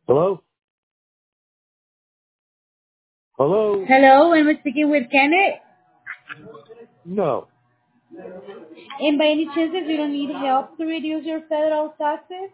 Hello? Hello? Hello, I'm speaking with Kenneth. No. And by any chance, you don't need help to reduce your federal taxes?